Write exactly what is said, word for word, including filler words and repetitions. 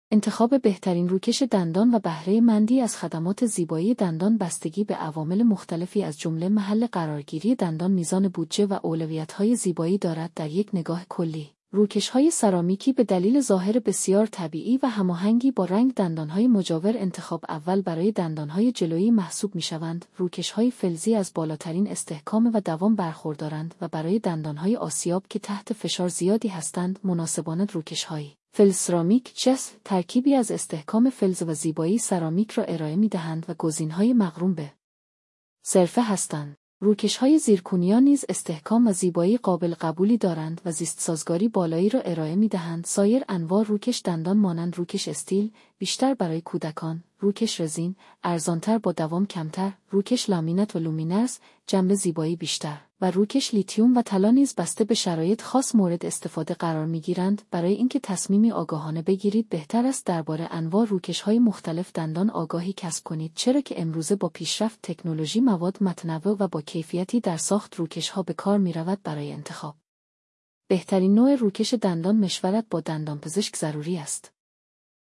انتخاب بهترین روکش دندان و بهره مندی از خدمات زیبایی دندان بستگی به عوامل مختلفی از جمله محل قرارگیری دندان، میزان بودجه و اولویت‌های زیبایی دارد. در یک نگاه کلی، روکش‌های سرامیکی به دلیل ظاهر بسیار طبیعی و هماهنگی با رنگ دندان‌های مجاور انتخاب اول برای دندان‌های جلویی محسوب می‌شوند. روکش‌های فلزی از بالاترین استحکام و دوام برخوردارند و برای دندان‌های آسیاب که تحت فشار زیادی هستند مناسبانه. روکش‌های فلز سرامیک چس ترکیبی از استحکام فلز و زیبایی سرامیک را ارائه می‌دهند و گزینه‌های مقرون به صرفه هستند. روکش‌های زیرکونیا نیز استحکام و زیبایی قابل قبولی دارند و زیست‌سازگاری بالایی را ارائه می‌دهند. سایر انواع روکش دندان مانند روکش استیل بیشتر برای کودکان، روکش رزین ارزان‌تر با دوام کمتر، روکش لامینت و لومینرز جنبه زیبایی بیشتر و روکش لیتیوم و طلا نیز بسته به شرایط خاص مورد استفاده قرار می‌گیرند. برای اینکه تصمیمی آگاهانه بگیرید بهتر است درباره انواع روکش‌های مختلف دندان آگاهی کسب کنید، چرا که امروزه با پیشرفت تکنولوژی مواد متنوع و با کیفیتی در ساخت روکش‌ها به کار می‌رود. برای انتخاب بهترین نوع روکش دندان مشورت با دندانپزشک ضروری است.